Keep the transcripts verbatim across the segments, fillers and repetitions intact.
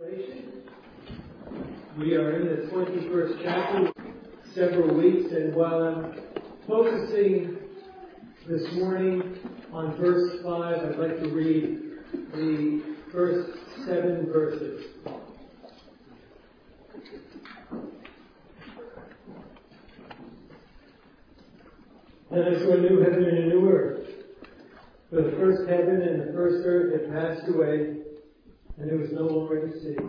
We are in the twenty-first chapter, several weeks, and while I'm focusing this morning on verse five, I'd like to read the first seven verses. Then I saw a new heaven and a new earth. For the first heaven and the first earth had passed away, and there was no longer any sea.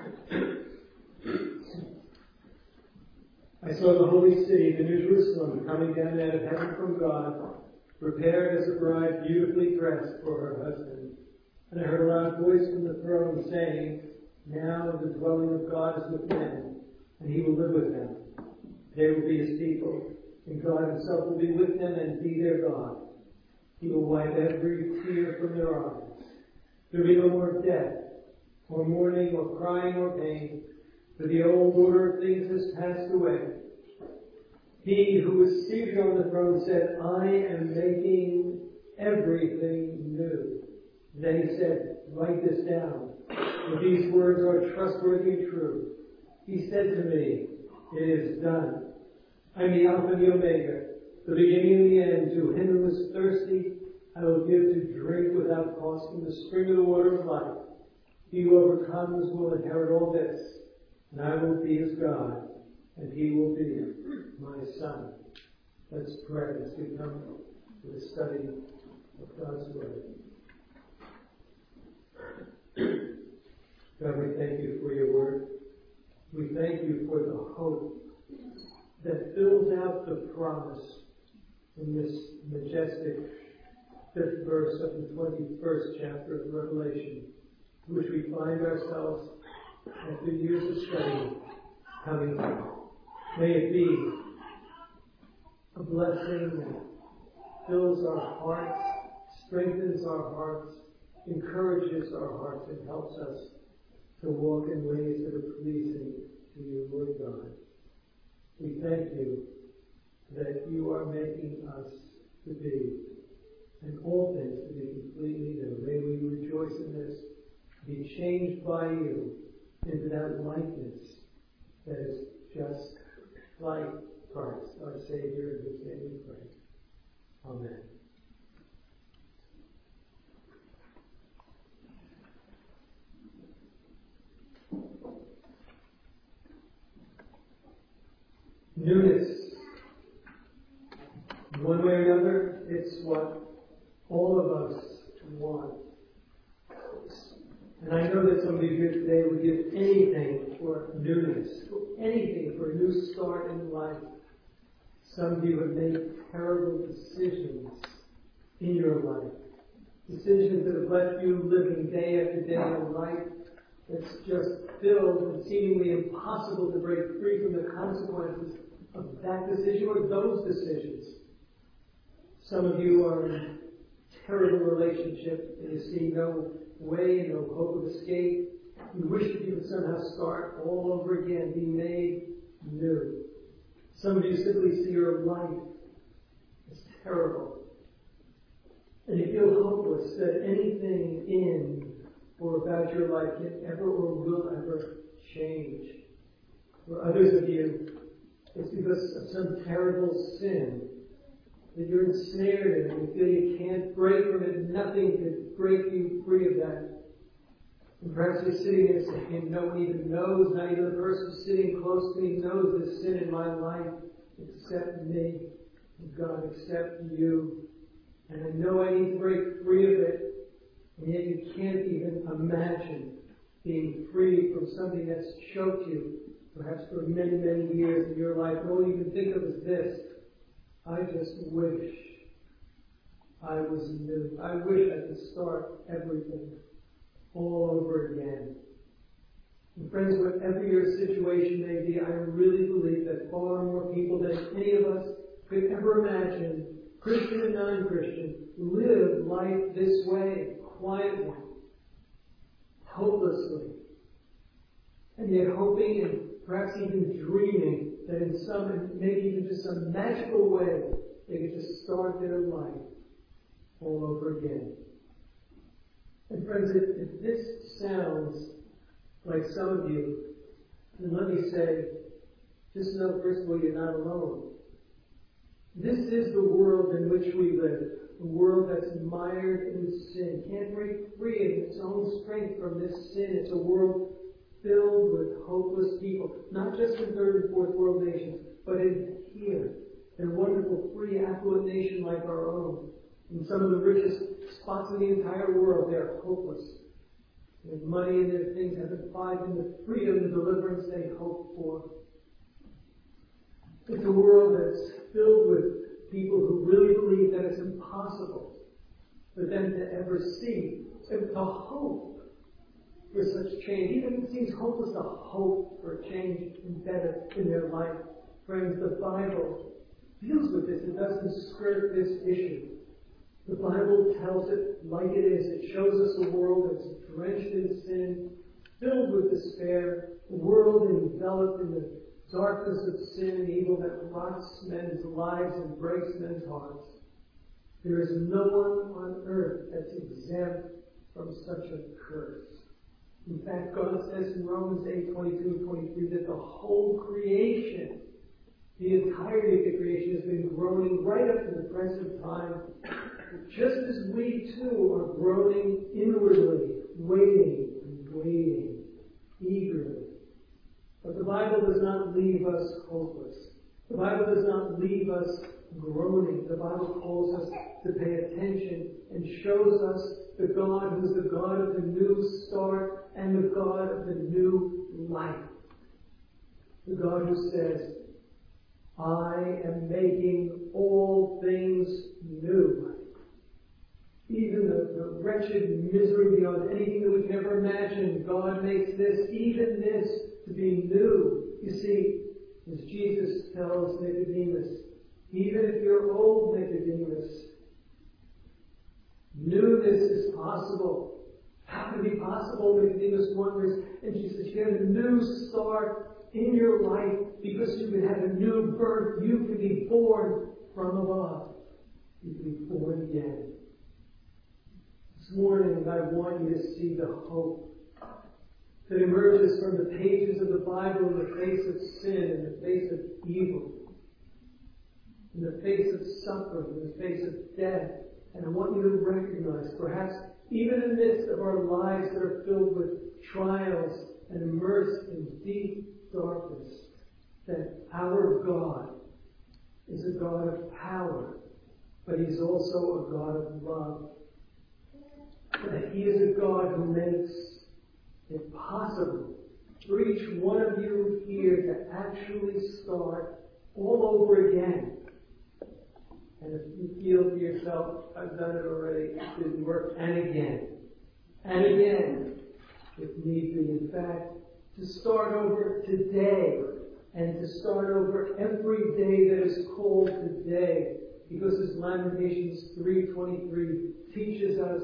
I saw the holy city, the New Jerusalem, coming down out of heaven from God, prepared as a bride beautifully dressed for her husband. And I heard a loud voice from the throne saying, "Now the dwelling of God is with men, and he will live with them. They will be his people, and God himself will be with them and be their God. He will wipe every tear from their eyes. There will be no more death, or mourning, or crying, or pain, for the old order of things has passed away." He who was seated on the throne said, "I am making everything new." Then he said, "Write this down, for these words are trustworthy and true." He said to me, "It is done. I am the Alpha and the Omega, the beginning and the end. To him who is thirsty, I will give to drink without cost from the spring of the water of life. He who overcomes will inherit all this, and I will be his God, and he will be my son." Let's pray as we come to the study of God's Word. God, we thank you for your Word. We thank you for the hope that fills out the promise in this majestic fifth verse of the twenty-first chapter of Revelation, in which we find ourselves after years of study coming to. May it be a blessing that fills our hearts, strengthens our hearts, encourages our hearts, and helps us to walk in ways that are pleasing to you, Lord God. We thank you that you are making us to be, and all things to be completely new. May we rejoice in this, be changed by you into that likeness that is just like Christ, our Savior, in whose name we pray. Amen. Newness. One way or another, it's what all of us want. And I know that some of you here today would give anything for newness, for anything for a new start in life. Some of you have made terrible decisions in your life. Decisions that have left you living day after day a life that's just filled and seemingly impossible to break free from the consequences of that decision or those decisions. Some of you are in a terrible relationship and you see no way and no hope of escape. You wish that you could somehow start all over again, be made new. Some of you simply see your life as terrible. And you feel hopeless that anything in or about your life can ever or will ever change. For others of you, it's because of some terrible sin that you're ensnared in and you feel you can't break from it. Nothing could break you free of that. And perhaps you're sitting there saying, "No one even knows, not even the person sitting close to me knows this sin in my life except me. And God, except you. And I know I need to break free of it." And yet you can't even imagine being free from something that's choked you, perhaps for many, many years in your life. And all you can think of is this: I just wish I was new. I wish I could start everything all over again. And friends, whatever your situation may be, I really believe that far more people than any of us could ever imagine, Christian and non-Christian, live life this way, quietly, hopelessly, and yet hoping and perhaps even dreaming that in some, maybe even just some magical way, they could just start their life all over again. And friends, if, if this sounds like some of you. And let me say, just know, first of all, you're not alone. This is the world in which we live. A world that's mired in sin. Can't break free in its own strength from this sin. It's a world filled with hopeless people. Not just in third and fourth world nations, but in here. In a wonderful, free, affluent nation like our own. In some of the richest spots in the entire world, they're hopeless. Their money and their things haven't found the freedom and deliverance they hope for. It's a world that's filled with people who really believe that it's impossible for them to ever see, to hope for such change. Even if it seems hopeless to hope for change and better in their life. Friends, the Bible deals with this. It doesn't skirt this issue. The Bible tells it like it is. It shows us a world that's drenched in sin, filled with despair, a world enveloped in the darkness of sin and evil that rots men's lives and breaks men's hearts. There is no one on earth that's exempt from such a curse. In fact, God says in Romans eight, twenty-two and twenty-three that the whole creation, the entirety of the creation, has been groaning right up to the present time, just as we too are groaning inwardly, waiting and waiting eagerly. But the Bible does not leave us hopeless. The Bible does not leave us groaning. The Bible calls us to pay attention and shows us the God who is the God of the new start and the God of the new life. The God who says, I am making all things new. Even the, the wretched misery beyond anything that we can ever imagine, God makes this, even this, to be new. You see, as Jesus tells Nicodemus, even if you're old, Nicodemus, newness is possible. How can it be possible? Nicodemus wonders. And Jesus says, you have a new start in your life because you can have a new birth. You can be born from above. You can be born again. This morning, I want you to see the hope that emerges from the pages of the Bible in the face of sin, in the face of evil, in the face of suffering, in the face of death. And I want you to recognize, perhaps even in the midst of our lives that are filled with trials and immersed in deep darkness, that our God is a God of power, but He's also a God of love. That He is a God who makes it possible for each one of you here to actually start all over again. And if you feel to yourself, I've done it already, it didn't work, and again, and again, if need be. In fact, to start over today, and to start over every day that is called today, because as Lamentations three twenty-three teaches us,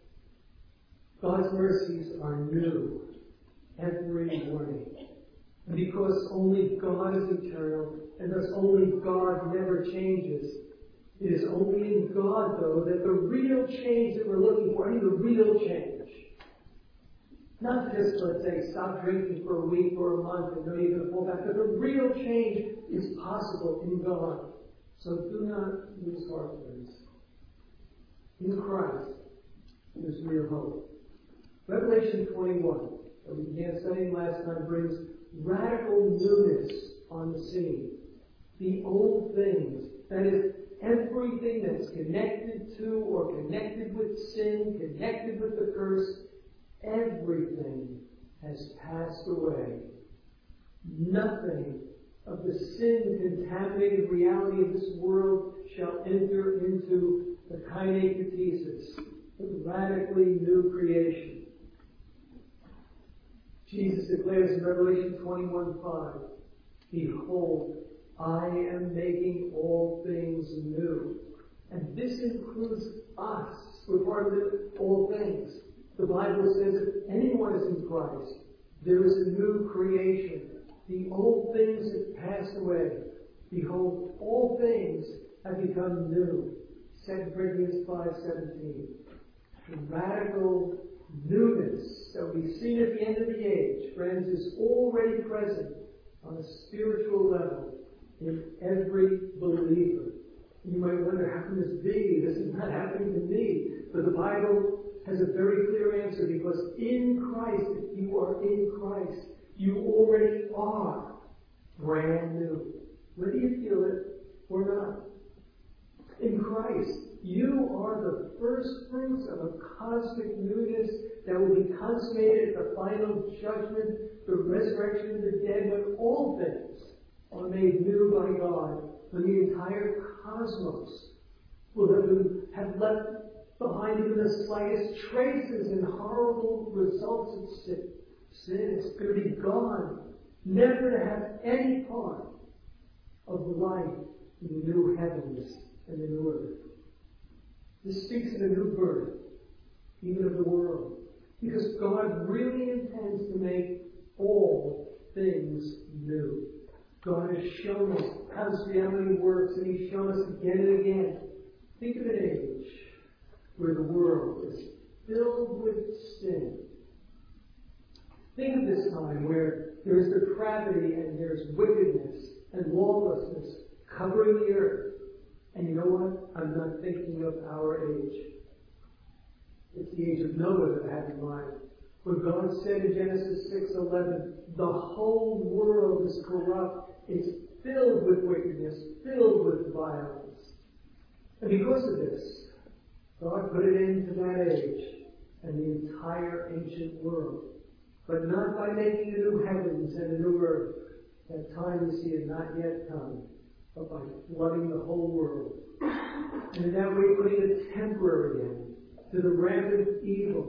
God's mercies are new every morning. And because only God is eternal, and thus only God never changes, it is only in God, though, that the real change that we're looking for, I mean the real change, not just, let's say, stop drinking for a week or a month and know you're going to fall back, but the real change is possible in God. So do not lose heart, friends. In Christ, there's real hope. Revelation twenty-one, that we began studying last time, brings radical newness on the scene. The old things, that is, everything that's connected to or connected with sin, connected with the curse, everything has passed away. Nothing of the sin-contaminated reality of this world shall enter into the kaine katesis, the radically new creation. Jesus declares in Revelation twenty-one five, behold, I am making all things new. And this includes us. We're part of the all things. The Bible says if anyone is in Christ, there is a new creation. The old things have passed away. Behold, all things have become new. Second Corinthians five seventeen. The radical newness that we've seen at the end of the age, friends, is already present on a spiritual level in every believer. You might wonder, how can this be? This is not happening to me. But the Bible has a very clear answer, because in Christ, if you are in Christ, you already are brand new. Whether you feel it or not. In Christ, you are the first fruits of a cosmic newness that will be consummated at the final judgment, the resurrection of the dead, when all things are made new by God, when the entire cosmos will have, been, have left behind even the slightest traces and horrible results of sin. Sin is going to be gone, never to have any part of life in the new heavens and the new earth. This speaks of a new birth, even of the world, because God really intends to make all things new. God has shown us how this reality works, and He's shown us again and again. Think of an age where the world is filled with sin. Think of this time where there is depravity and there is wickedness and lawlessness covering the earth. And you know what? I'm not thinking of our age. It's the age of Noah that I have in mind. When God said in Genesis six eleven, the whole world is corrupt, it's filled with wickedness, filled with violence. And because of this, God put an end to that age and the entire ancient world. But not by making a new heavens and a new earth. That time, you see, had not yet come, but by flooding the whole world. And in that way putting a temporary end to the rampant evil.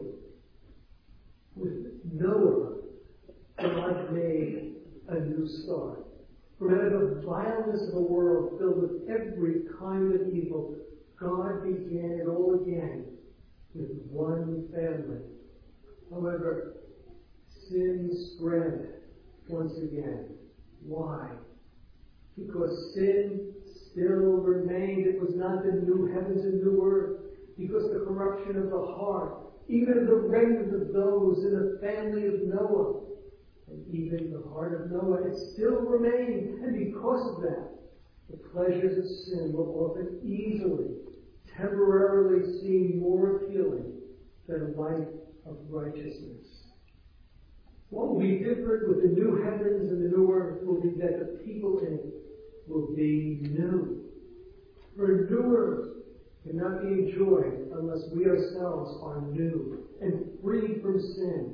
With Noah, God made a new start. From out of the vileness of a world filled with every kind of evil, God began it all again with one family. However, sin spread once again. Why? Because sin still remained. It was not the new heavens and new earth. Because the corruption of the heart, even of the remnant of those in the family of Noah, and even the heart of Noah, it still remained. And because of that, the pleasures of sin will often easily, temporarily seem more appealing than a life of righteousness. What will be different with the new heavens and the new earth will be that the people in it will be new. For a new earth cannot be enjoyed unless we ourselves are new and free from sin.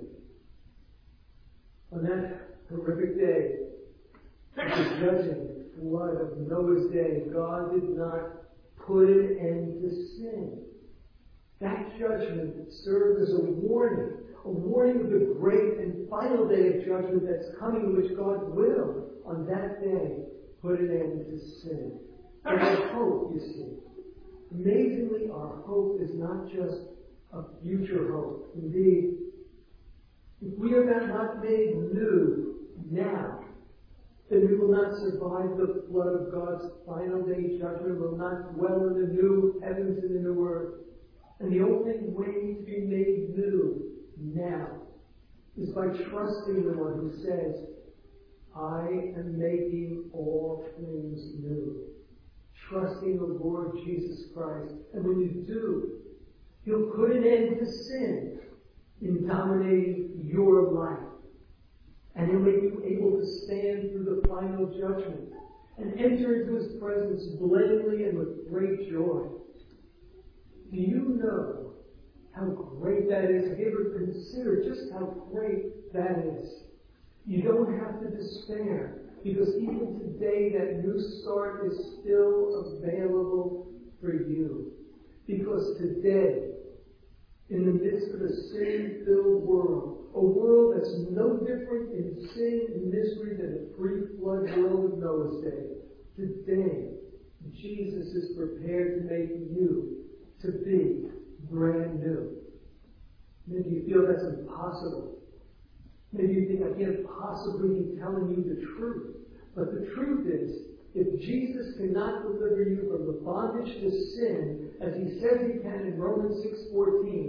On that horrific day, the judging flood of Noah's day, God did not put an end to sin. That judgment served as a warning, a warning of the great and final day of judgment that's coming, in which God will, on that day, put an end to sin. And our hope, you see, amazingly, our hope is not just a future hope. Indeed, if we are not made new now, then we will not survive the flood of God's final day judgment, will not dwell in the new heavens and the new earth. And the only way to be made new now is by trusting the one who says, I am making all things new. Trusting the Lord Jesus Christ. And when you do, He'll put an end to sin in dominating your life. And He'll make you able to stand through the final judgment and enter into His presence blamelessly and with great joy. Do you know how great that is? Have you ever considered just how great that is? You don't have to despair, because even today that new start is still available for you. Because today, in the midst of a sin-filled world, a world that's no different in sin and misery than the pre-flood world of Noah's day, today, Jesus is prepared to make you to be brand new. Maybe you feel that's impossible. Maybe you think I can't possibly be telling you the truth. But the truth is, if Jesus cannot deliver you from the bondage to sin, as He says He can in Romans six fourteen,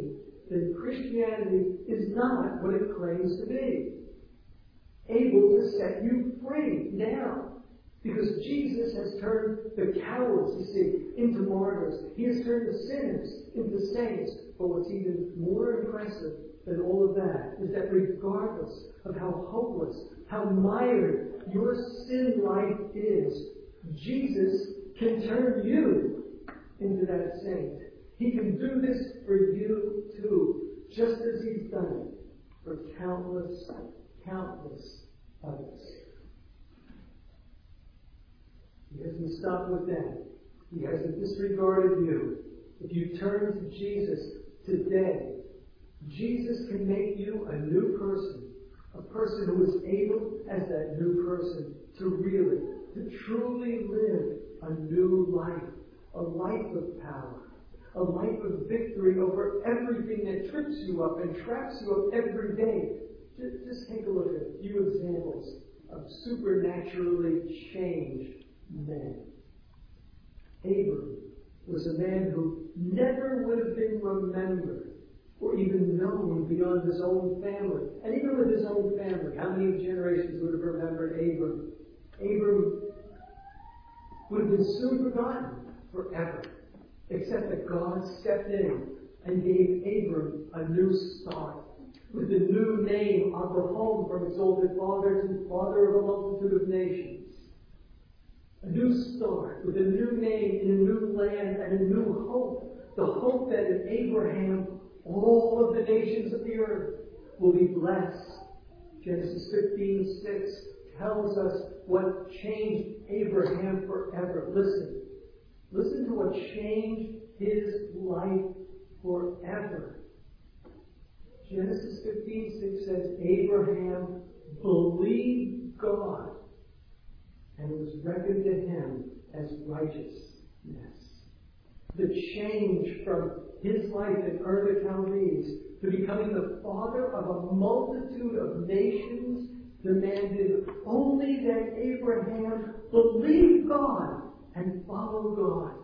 then Christianity is not what it claims to be. Able to set you free now. Because Jesus has turned the cowards, you see, into martyrs. He has turned the sinners into saints. But what's even more impressive than all of that is that regardless of how hopeless, how mired your sin life is, Jesus can turn you into that saint. He can do this for you too, just as He's done it for countless, countless others. He hasn't stopped with that. He hasn't disregarded you. If you turn to Jesus today, Jesus can make you a new person. A person who is able, as that new person, to really, to truly live a new life. A life of power. A life of victory over everything that trips you up and traps you up every day. Just, just take a look at a few examples of supernaturally changed men. Abram was a man who never would have been remembered or even known beyond his own family. And even with his own family, how many generations would have remembered Abram? Abram would have been soon forgotten forever, except that God stepped in and gave Abram a new start with the new name Abraham, from exalted father to father of a multitude of nations. A new start with a new name in a new land and a new hope. The hope that in Abraham all of the nations of the earth will be blessed. Genesis fifteen six tells us what changed Abraham forever. Listen. Listen to what changed his life forever. Genesis fifteen six says, Abraham believed God, and it was reckoned to him as righteousness. The change from his life in Ur the Chaldees to becoming the father of a multitude of nations demanded only that Abraham believe God and follow God.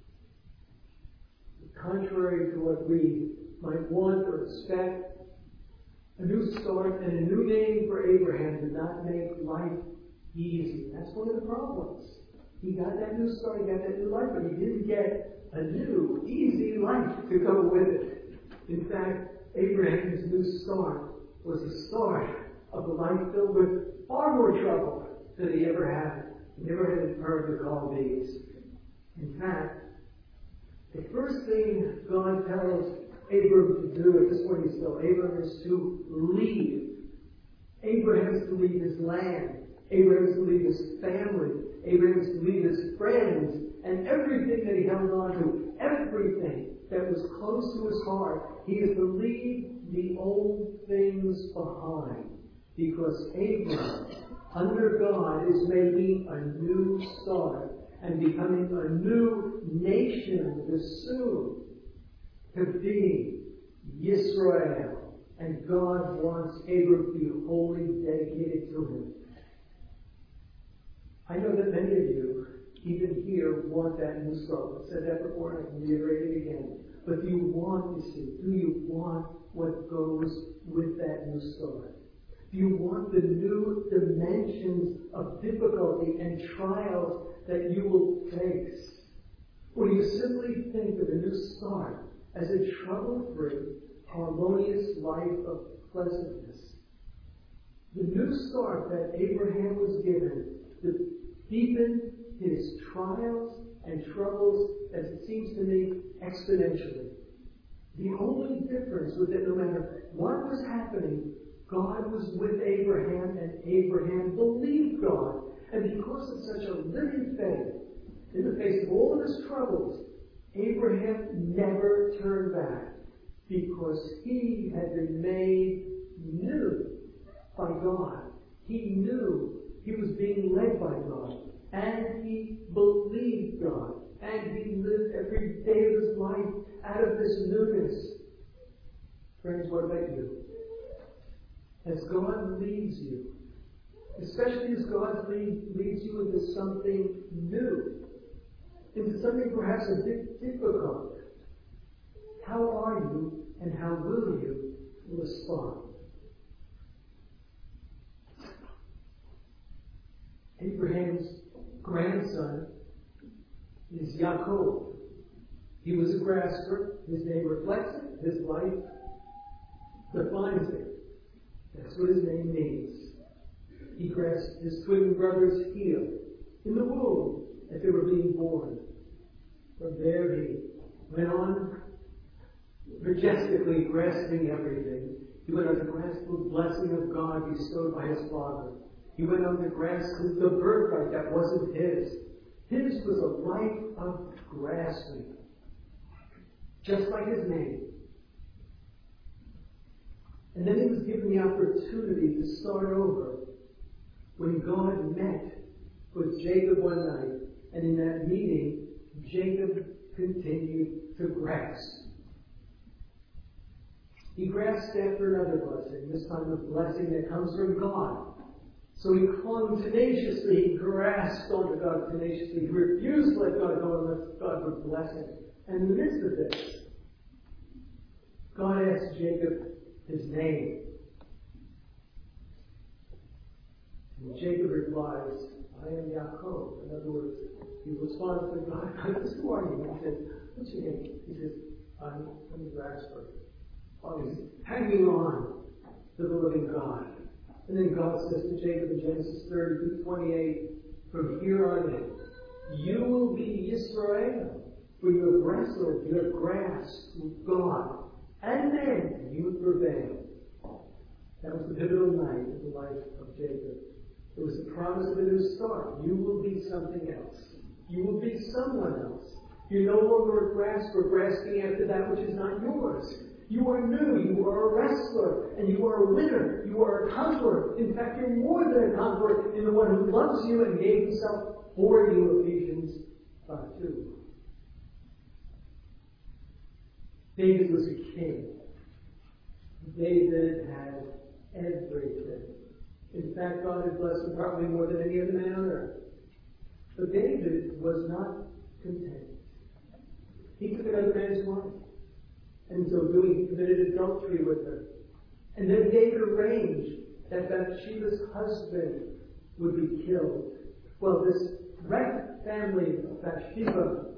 Contrary to what we might want or expect, a new start and a new name for Abraham did not make life easy. That's one of the problems. He got that new start, he got that new life, but he didn't get a new, easy life to go with it. In fact, Abraham's new start was the start of a life filled with far more trouble than he ever had. He never had heard the Chaldees. In fact, the first thing God tells Abram to do, at this point he's still Abram, is to leave. Abraham is to leave his land. Abraham is to leave his family. Abraham is to leave his friends and everything that he held on to, everything that was close to his heart. He is to leave the old things behind, because Abraham, under God, is making a new start and becoming a new nation soon to be Yisrael. And God wants Abraham to be wholly dedicated to him. I know that many of you, even here, want that new start. I've said that before, and I can reiterate it again. But do you want, you see, do you want what goes with that new start? Do you want the new dimensions of difficulty and trials that you will face? Or do you simply think of a new start as a trouble-free, harmonious life of pleasantness? The new start that Abraham was given to deepen his trials and troubles, as it seems to me, exponentially. The only difference was that no matter what was happening, God was with Abraham, and Abraham believed God. And because of such a living faith, in the face of all of his troubles, Abraham never turned back, because he had been made new by God. He knew he was being led by God, and he believed God, and he lived every day of his life out of this newness. Friends, what about you? As God leads you, especially as God lead, leads you into something new, into something perhaps a bit difficult, how are you and how will you respond? Abraham's grandson is Yaakov. He was a grasper. His name reflects it. His life defines it. That's what his name means. He grasped his twin brother's heel in the womb as they were being born. From there he went on majestically grasping everything. He went on to grasp the blessing of God bestowed by his father. He went on to grasp the birthright that wasn't his. His was a life of grasping, just like his name. And then he was given the opportunity to start over when God met with Jacob one night. And in that meeting, Jacob continued to grasp. He grasped after another blessing, this time a blessing that comes from God. So he clung tenaciously, he grasped onto God tenaciously. He refused to let God go unless God would bless him. And in the midst of this, God asked Jacob his name. And Jacob replies, I am Yaakov. In other words, he responds to God, who are you? He says, what's your name? He says, I'm, I'm a grasper. Oh, he's hanging on to the living God. And then God says to Jacob in Genesis thirty, twenty-eight, from here on in, you will be Yisrael, for you have wrestled, you have grasped with God, and then you would prevail. That was the pivotal night in the life of Jacob. It was the promise of a new start. You will be something else. You will be someone else. You're no longer a grasper, grasping after that which is not yours. You are new. You are a wrestler. And you are a winner. You are a conqueror. In fact, you're more than a conqueror in the one who loves you and gave himself for you, Ephesians five two. David was a king. David had everything. In fact, God had blessed him probably more than any other man on earth. But David was not content. He took another man's wife. And so doing, he committed adultery with her. And then David arranged that Bathsheba's husband would be killed. Well, this wrecked family of Bathsheba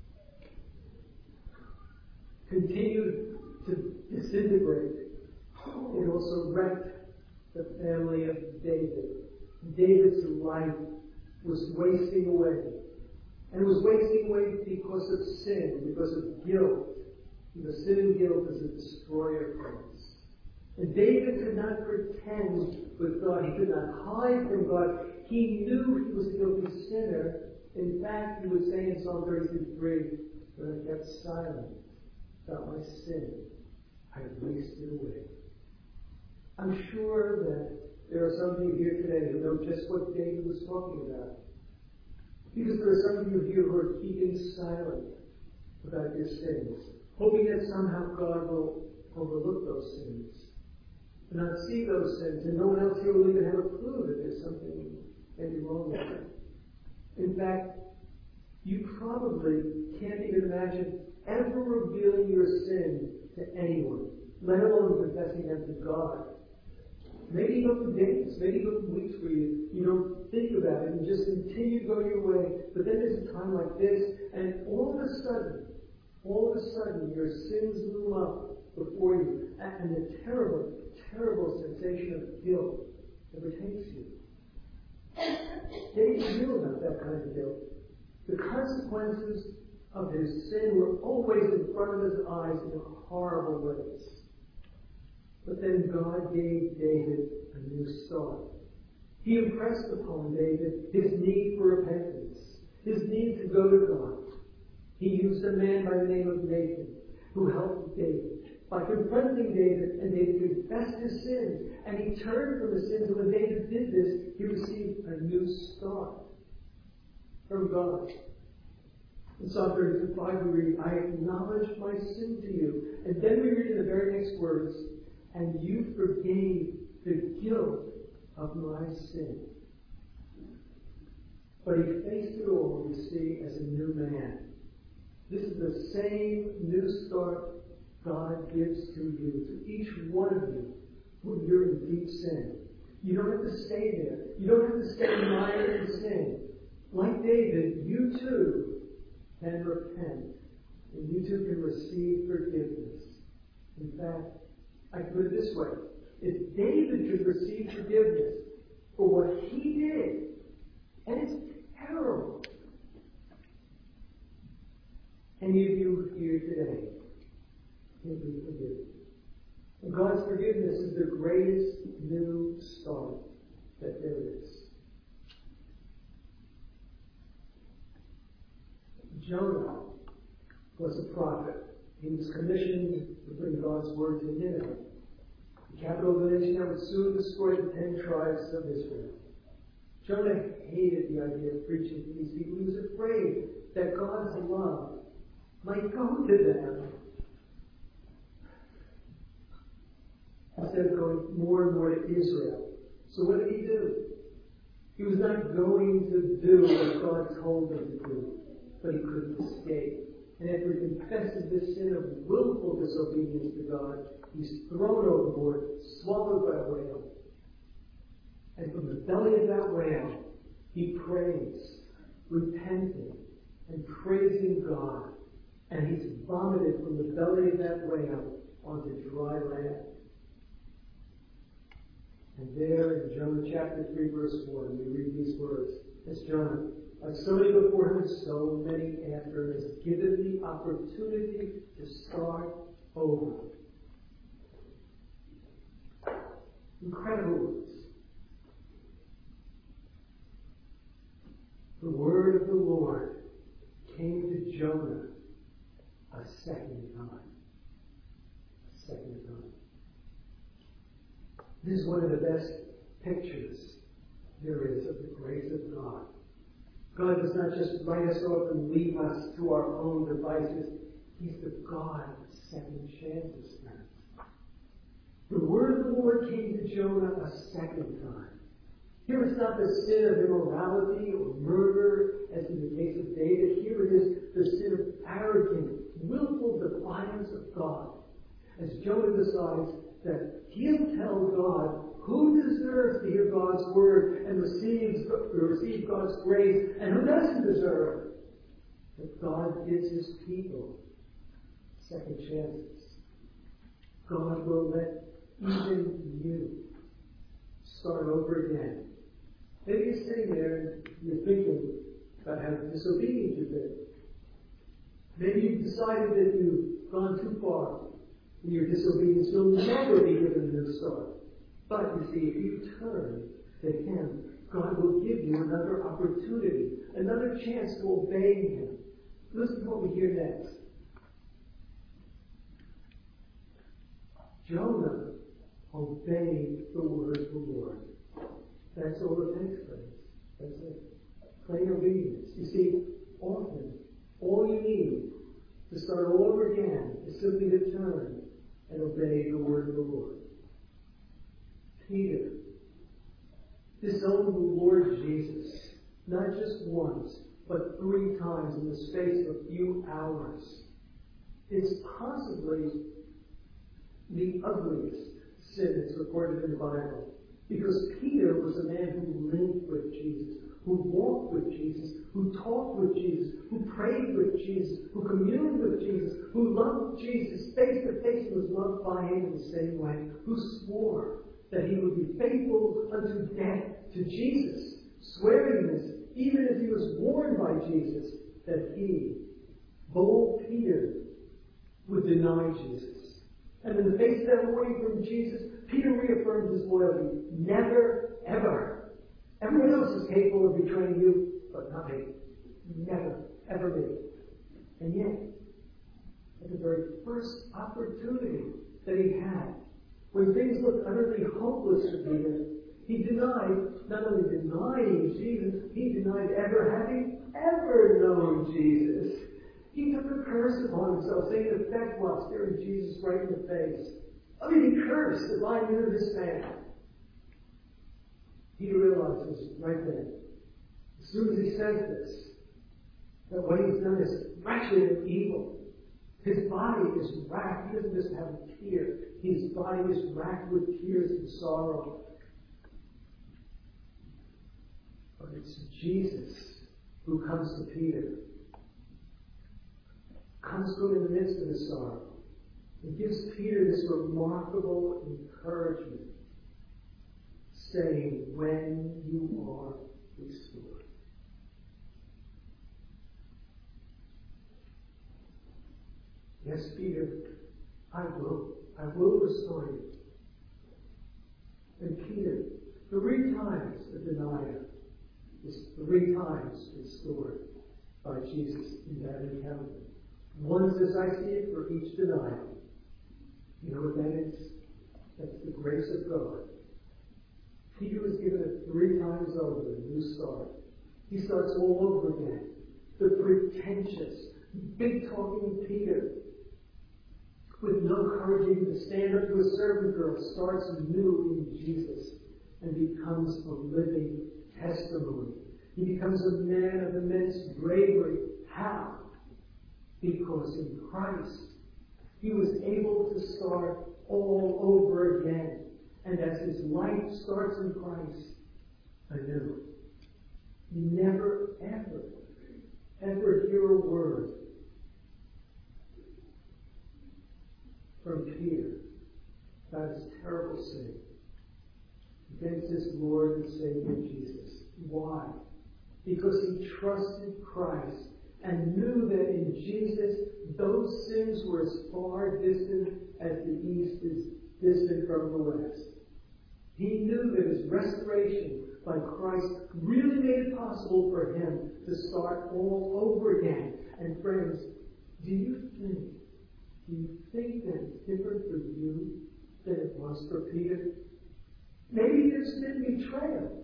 continued to disintegrate. It also wrecked the family of David. David's life was wasting away. And it was wasting away because of sin, because of guilt. The sin and guilt is a destroyer of us. And David could not pretend with God. He could not hide from God. He knew he was a guilty sinner. In fact, he would say in Psalm thirty-two three, but I kept silent about my sin. I wasted away. I'm sure that there are some of you here today who know just what David was talking about. Because there are some of you here who are keeping silent about your sins, hoping that somehow God will overlook those sins, and not see those sins, and no one else here will even have a clue that there's something maybe wrong with it. In fact, you probably can't even imagine ever revealing your sin to anyone, let alone confessing them to God. Maybe go through days, maybe go through weeks where you, you don't think about it and just continue to go your way. But then there's a time like this, and all of a sudden, all of a sudden, your sins loom up before you, and the terrible, terrible sensation of guilt overtakes you. David knew about that kind of guilt. The consequences of his sin were always in front of his eyes in horrible ways. But then God gave David a new start. He impressed upon David his need for repentance, his need to go to God. He used a man by the name of Nathan who helped David by confronting David, and David confessed his sins, and he turned from his sins. And when David did this, he received a new start from God. In Psalm thirty-two five we read, I acknowledged my sin to you. And then we read in the very next words, and you forgave the guilt of my sin. But he faced it all, you see, as a new man. This is the same new start God gives to you, to each one of you, when you're in deep sin. You don't have to stay there. You don't have to stay mired in sin. Like David, you too can repent, and you too can receive forgiveness. In fact, I put it this way. If David could receive forgiveness for what he did, and it's terrible, any of you here today can be forgiven. And God's forgiveness is the greatest new start that there is. Jonah was a prophet. He was commissioned to bring God's word to Nineveh, the capital of the nation that would soon destroy the ten tribes of Israel. Jonah hated the idea of preaching to these people. He was afraid that God's love might go to them instead of going more and more to Israel. So what did he do? He was not going to do what God told him to do, but he couldn't escape. And after he confesses this sin of willful disobedience to God, he's thrown overboard, swallowed by a whale. And from the belly of that whale, he prays, repenting and praising God. And he's vomited from the belly of that whale onto dry land. And there in Jonah chapter three, verse one, we read these words. It's Jonah. Like so many before him, so many after him, has given the opportunity to start over. Incredible words. The word of the Lord came to Jonah a second time. A second time. This is one of the best pictures there is of the grace of God. God does not just write us off and leave us to our own devices. He's the God of second chances, friends. The word of the Lord came to Jonah a second time. Here it's not the sin of immorality or murder, as in the case of David. Here it is the sin of arrogant, willful defiance of God. As Jonah decides that he'll tell God who deserves to hear God's word and receives, receive God's grace, and who doesn't deserve. That God gives his people second chances. God will let even you start over again. Maybe you're sitting there and you're thinking about how disobedient you've been. Maybe you've decided that you've gone too far in your disobedience. You'll never be given a new start. But you see, if you turn to him, God will give you another opportunity, another chance to obey him. Listen to what we hear next. Jonah obeyed the word of the Lord. That's all it takes, friends. That's it. Plain obedience. You see, often, all you need to start all over again is simply to turn and obey the word of the Lord. Peter disowned the Lord Jesus, not just once, but three times in the space of a few hours. It's possibly the ugliest sin that's recorded in the Bible. Because Peter was a man who lived with Jesus, who walked with Jesus, who talked with Jesus, who prayed with Jesus, who communed with Jesus, who loved Jesus face to face and was loved by him in the same way, who swore that he would be faithful unto death to Jesus, swearing this even as he was warned by Jesus that he, bold Peter, would deny Jesus. And in the face of that warning from Jesus, Peter reaffirmed his loyalty. Never, ever. Everyone else is capable of betraying you, but not me. Never, ever me. And yet, at the very first opportunity that he had, when things looked utterly hopeless for Peter, he denied, not only denying Jesus, he denied ever having ever known Jesus. He took a curse upon himself, saying in effect while staring Jesus right in the face, I mean, he cursed if I knew this man. He realizes right then, as soon as he says this, that what he's done is wretched and evil. His body is racked. He doesn't just have a tear. His body is racked with tears and sorrow. But it's Jesus who comes to Peter, comes to him in the midst of his sorrow, and gives Peter this remarkable encouragement, saying, when you are restored. Yes, Peter, I will. I will restore you. And Peter, three times a denier, is three times restored by Jesus in that encounter. Once, as I see it, for each denial. You know what that is? That's the grace of God. Peter was given it three times over, a new start. He starts all over again. The pretentious, big-talking Peter, with no courage even to stand up to a servant girl, starts anew in Jesus and becomes a living testimony. He becomes a man of immense bravery. How? Because in Christ, he was able to start all over again. And as his life starts in Christ anew, never, ever, ever hear a word from Peter about his terrible sin against his Lord and Savior Jesus. Why? Because he trusted Christ and knew that in Jesus those sins were as far distant as the east is distant from the west. He knew that his restoration by Christ really made it possible for him to start all over again. And friends, do you think, do you think that it's different for you than it was for Peter? Maybe there's been betrayal.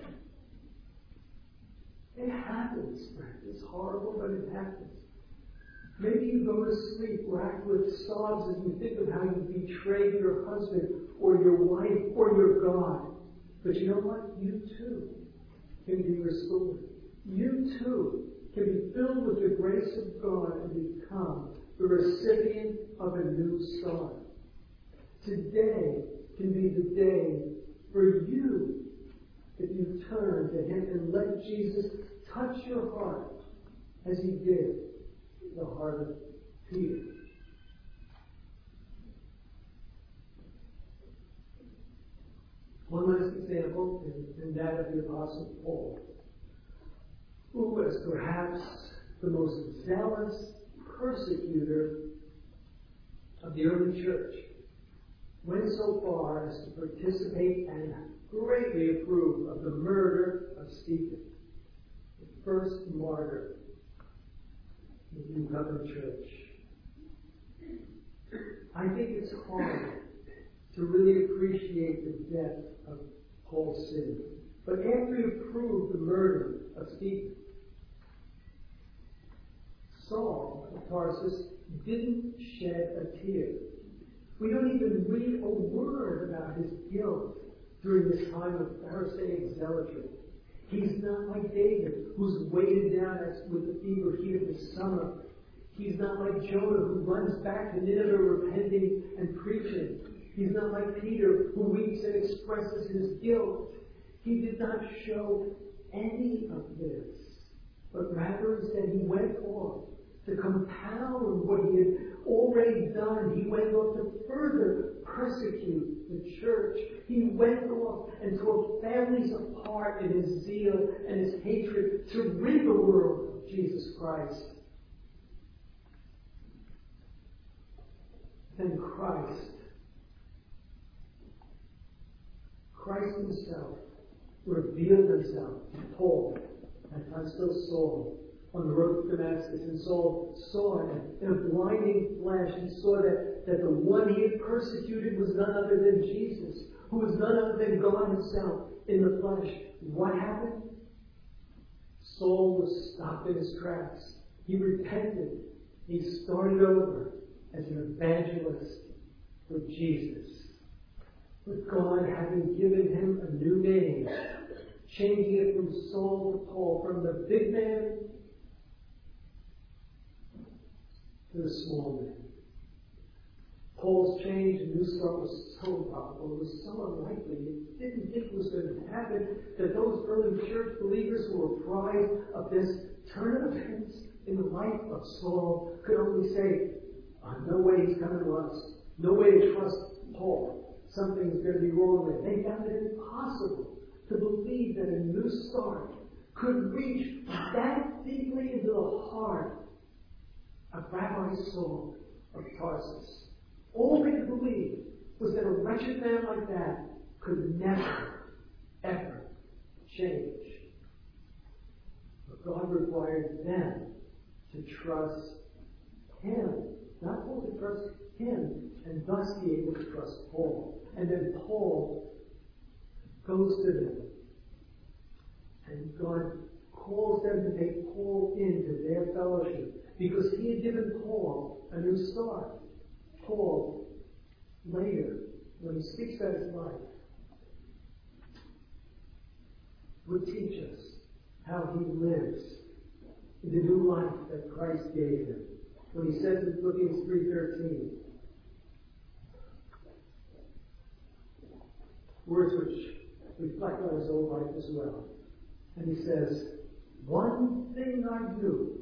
It happens, friends. It's horrible, but it happens. Maybe you go to sleep racked with sobs as you think of how you betrayed your husband or your wife or your God. But you know what? You too can be restored. You too can be filled with the grace of God and become the recipient of a new start. Today can be the day for you if you turn to him and let Jesus touch your heart as he did the heart of Peter. One last example, and that of the Apostle Paul, who was perhaps the most zealous persecutor of the early church, went so far as to participate and greatly approve of the murder of Stephen, the first martyr of the New Covenant Church. I think it's hard to really appreciate the depth of Paul's sin. But after he approved the murder of Stephen, Saul of Tarsus didn't shed a tear. We don't even read a word about his guilt during this time of Pharisaic zealotry. He's not like David, who's weighted down with the fever heat of the summer. He's not like Jonah, who runs back to Nineveh repenting and preaching. He's not like Peter, who weeps and expresses his guilt. He did not show any of this, but rather instead he went off to compound what he had already done. He went off to further persecute the church. He went off and tore families apart in his zeal and his hatred to rid the world of Jesus Christ. Then Christ, Christ himself revealed himself to Paul and times still Saul on the road to Damascus. And Saul saw it in a blinding flash. He saw that, that the one he had persecuted was none other than Jesus, who was none other than God himself in the flesh. What happened? Saul was stopped in his tracks. He repented. He started over as an evangelist for Jesus, with God having given him a new name, changing it from Saul to Paul, from the big man to the small man. Paul's change and new start was so improbable. It was so unlikely. He didn't think it was going to happen, that those early church believers who were apprised of this turn of events in the life of Saul could only say, oh, no way he's coming to us. No way to trust Paul. Something's going to be wrong with it. They found it impossible to believe that a new start could reach that deeply into the heart of Rabbi Saul of Tarsus. All they could believe was that a wretched man like that could never, ever change. But God required them to trust Him, not Paul, to trust Him, and thus be able to trust Paul. And then Paul goes to them, and God calls them to take Paul into their fellowship, because He had given Paul a new start. Paul, later, when he speaks about his life, would teach us how he lives in the new life that Christ gave him. When he says in Philippians three thirteen, words which reflect on his own life as well. And he says, one thing I do,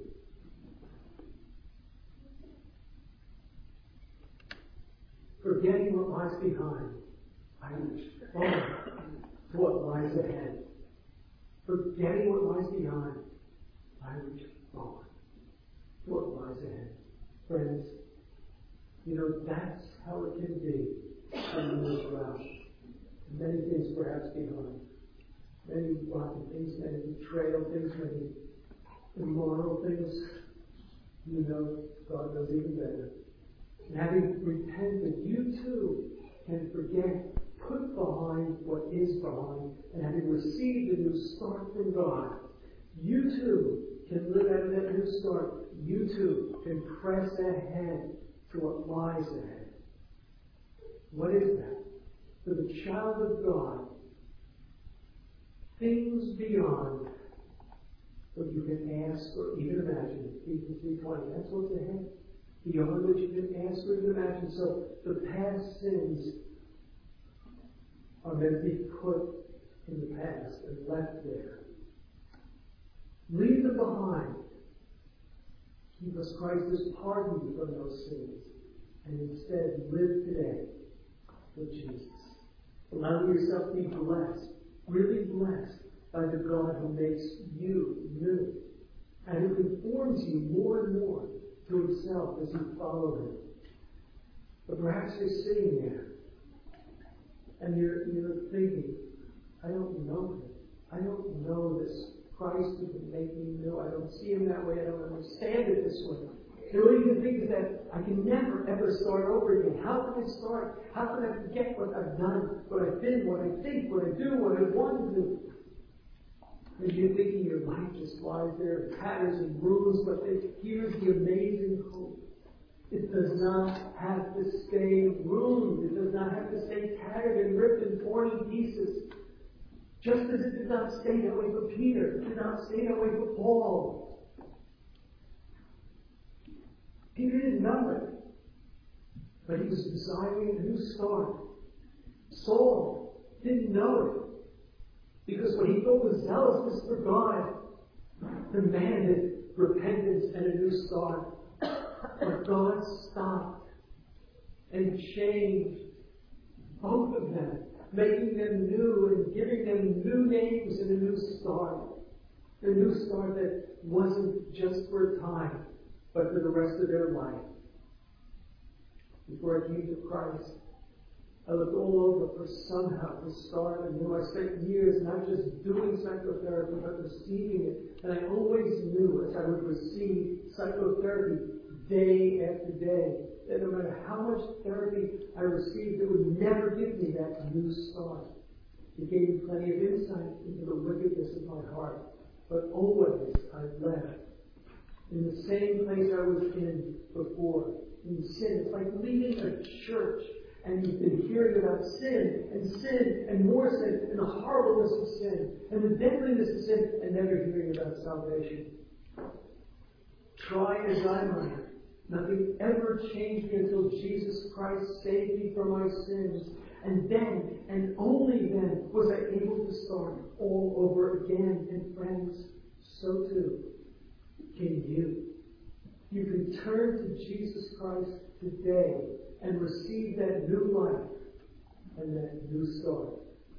forgetting what lies behind, I reach forward to what lies ahead. Forgetting what lies behind, I reach forward to what lies ahead. Friends, you know, that's how it can be in this route. Many things perhaps behind. Many rotten things, many betrayal things, many immoral things. You know, God knows even better. And having repented, you too can forget, put behind what is behind, and having received a new start from God, you too can live out of that new start. You too can press ahead to what lies ahead. What is that? For the child of God, things beyond what you can ask or even imagine. Ephesians three twenty, that's what's ahead. Beyond what you can ask or even imagine. So the past sins are meant to be put in the past and left there. Leave them behind. Because Christ has pardoned you from those sins. And instead live today with Jesus. Allow yourself to be blessed, really blessed by the God who makes you new. And who conforms you more and more to Himself as you follow Him. But perhaps you're sitting there and you're, you're thinking, I don't know Him. I don't know this Christ who can make me new. I don't see Him that way. I don't understand it this way. The only thing you think is that I can never ever start over again. How can I start? How can I forget what I've done, what I've been, what I think, what I do, what I want to do? And you're thinking your life just lies there in tatters and ruins, but here's the amazing hope. It does not have to stay ruined. It does not have to stay tattered and ripped and torn in pieces. Just as it did not stay that way for Peter, it did not stay that way for Paul. Peter didn't know it, but he was desiring a new start. Saul didn't know it, because what he thought was zealousness for God demanded repentance and a new start. But God stopped and changed both of them, making them new and giving them new names and a new start. A new start that wasn't just for a time, but for the rest of their life. Before I came to Christ, I looked all over for somehow to start anew. I spent years not just doing psychotherapy, but receiving it. And I always knew as I would receive psychotherapy day after day, that no matter how much therapy I received, it would never give me that new start. It gave me plenty of insight into the wickedness of my heart. But always I left in the same place I was in before, in sin. It's like leaving a church and you've been hearing about sin and sin and more sin and the horribleness of sin and the deadliness of sin and never hearing about salvation. Try as I might, Nothing ever changed me until Jesus Christ saved me from my sins. And then, and only then, was I able to start all over again. And friends, so too can you. You can turn to Jesus Christ today and receive that new life and that new start.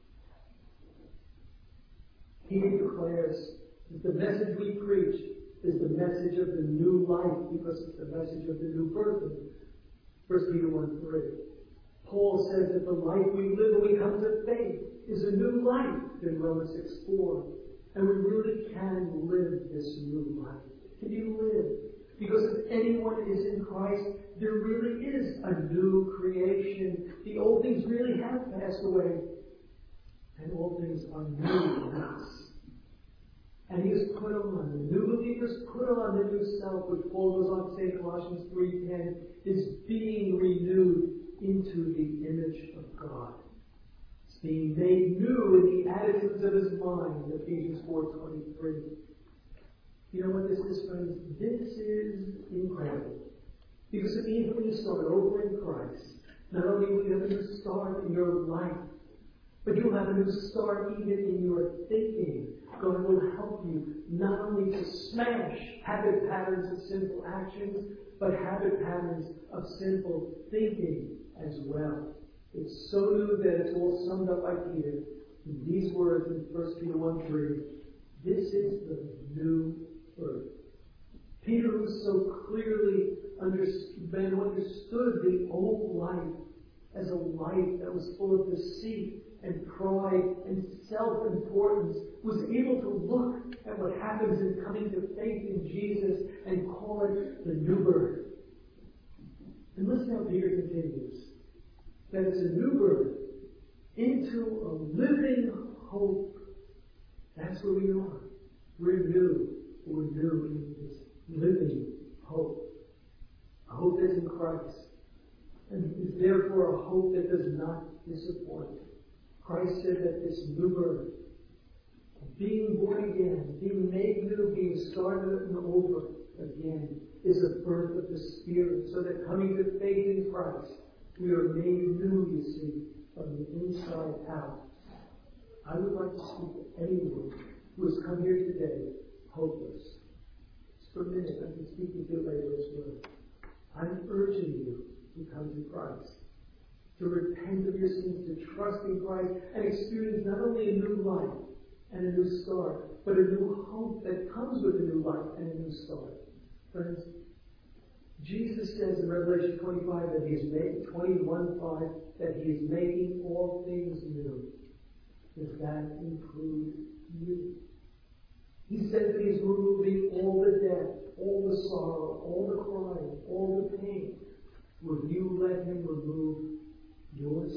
He declares that the message we preach is the message of the new life because it's the message of the new birth. First Peter one three. Paul says that the life we live when we come to faith is a new life in Romans six four. And we really can live this new life. Can you live? Because if anyone is in Christ, there really is a new creation. The old things really have passed away. And all things are new in us. And he has put on, the new believers put on the new self, which Paul goes on to say in Colossians three ten, is being renewed into the image of God. It's being made new in the attitudes of his mind, Ephesians four twenty-three. You know what this is, friends? This is incredible. Because it means when you start over in Christ, not only will you have a new start in your life, but you'll have a new start even in your thinking. God will help you not only to smash habit patterns of sinful actions, but habit patterns of sinful thinking as well. It's so new that it's all summed up by Peter in these words in First Peter one three. This is the new birth. Peter, who so clearly understood, understood the old life as a life that was full of deceit and pride and self-importance, was able to look at what happens in coming to faith in Jesus and call it the new birth. And listen how Peter continues. That it's a new birth into a living hope. That's where we are. We're new. We're new in this living hope. A hope that's in Christ. And is therefore a hope that does not disappoint. Christ said that this new birth, being born again, being made new, being started and over again, is a birth of the Spirit. So that coming to faith in Christ, we are made new, you see, from the inside out. I would like to speak to anyone who has come here today hopeless. Just for a minute, I've been speaking to you later as well. I'm urging you to come to Christ, to repent of your sins, to trust in Christ, and experience not only a new life and a new start, but a new hope that comes with a new life and a new start. Friends, Jesus says in Revelation twenty-five that he is making, twenty-one five, that he is making all things new. Does that include you? He says that he's removing all the death, all the sorrow, all the crying, all the pain. Will you let him remove yours?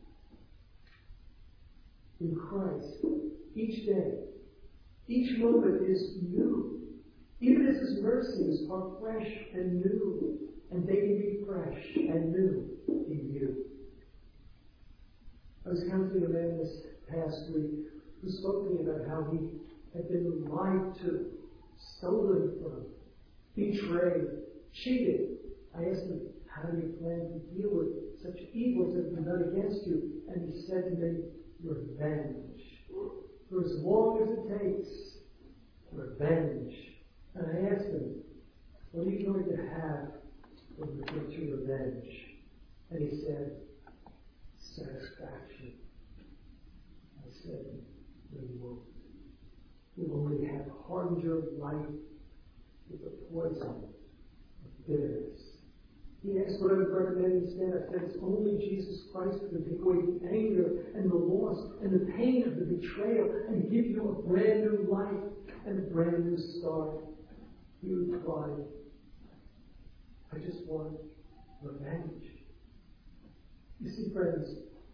In Christ, each day, each moment is new. Even as his mercies are fresh and new, and they can be fresh and new in you. I was counseling a man this past week who spoke to me about how he had been lied to, stolen from, betrayed, cheated. I asked him, how do you plan to deal with such evils that have been done against you? And he said to me, revenge. For as long as it takes, revenge. And I asked him, what are you going to have when you get your revenge? And he said, satisfaction. I said, no, you won't. You only have hardened your life with the poison of bitterness. He asked what I would recommend instead. I said, it's only Jesus Christ who can take away the anger and the loss and the pain of the betrayal and give you a brand new life and a brand new start. He replied, I just want revenge. You see, friends,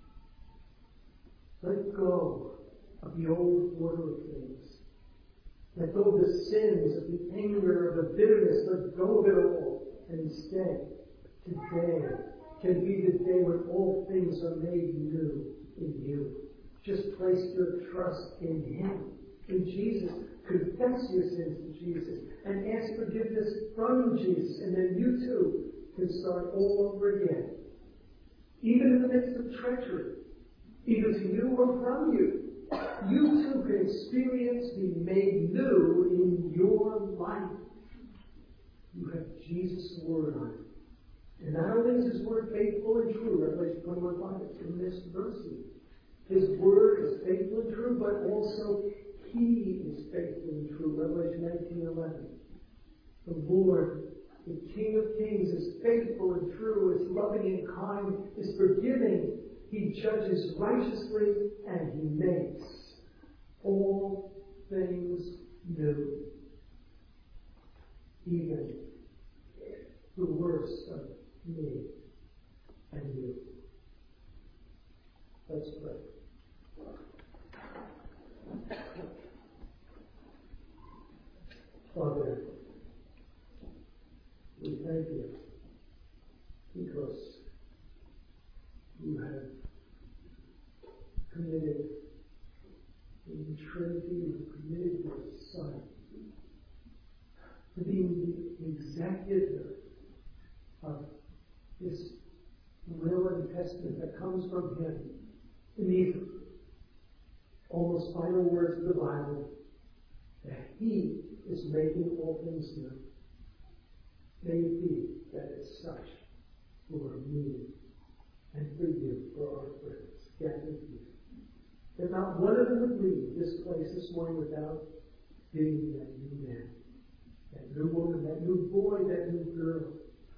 let go of the old order of things. Let go of the sins, of the anger, of the bitterness. Let go of it all. And instead, today can be the day when all things are made new in you. Just place your trust in him, in Jesus, confess your sins to Jesus, and ask forgiveness from Jesus, and then you too can start all over again. Even in the midst of treachery, either to you or from you, you too can experience being made new in your life. You have Jesus' word on it. And not only is his word faithful and true, Revelation twenty-one five, it's in this verse. His word is faithful and true, but also he is faithful and true. Revelation nineteen eleven. The Lord, the King of Kings, is faithful and true, is loving and kind, is forgiving. He judges righteously, and he makes all things new. Even the worst of me and you. Let's pray. Father, we thank you because you have committed in the Trinity, you have committed your Son to being the executor of this will and testament that comes from him in these almost final words of the Bible, that he is making all things new. May it be that it's such for me and for you, for our friends gathered here, that not one of them would leave this place this morning without being that new man, that new woman, that new boy, that new girl.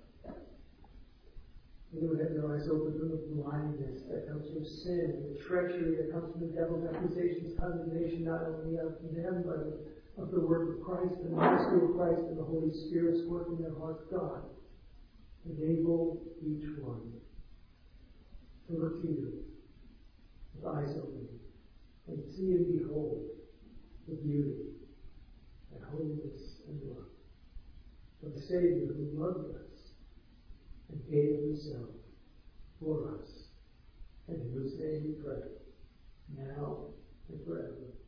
They would have their eyes open to the blindness that comes from sin, and the treachery that comes from the devil's accusations, condemnation, not only of them, but of, of the work of Christ, and the ministry of Christ, and the Holy Spirit's work in their hearts. God, enable each one to look to you with eyes open and see and behold the beauty and holiness and love of the Savior who loved us and gave himself for us, and in whose name we pray, now and forever.